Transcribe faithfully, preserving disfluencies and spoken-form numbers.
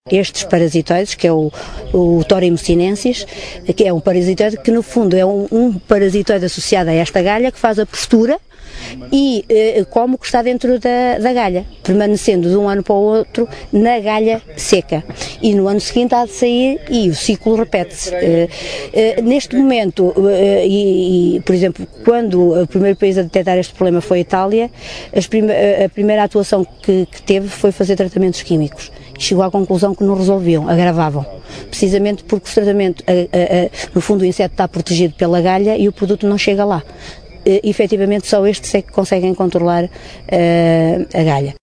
Estes parasitoides, que é o, o Thorium sinensis, que é um parasitoide que no fundo é um, um parasitoide associado a esta galha que faz a postura e eh, come o que está dentro da, da galha, permanecendo de um ano para o outro na galha seca. E no ano seguinte há de sair e o ciclo repete-se. Eh, eh, neste momento, eh, e, e, por exemplo, quando o primeiro país a detectar este problema foi a Itália, as prime a primeira atuação que, que teve foi fazer tratamentos químicos. Chegou à conclusão que não resolviam, agravavam, precisamente porque o tratamento, a, a, a, no fundo o inseto está protegido pela galha e o produto não chega lá. E, efetivamente só estes é que conseguem controlar uh, a galha.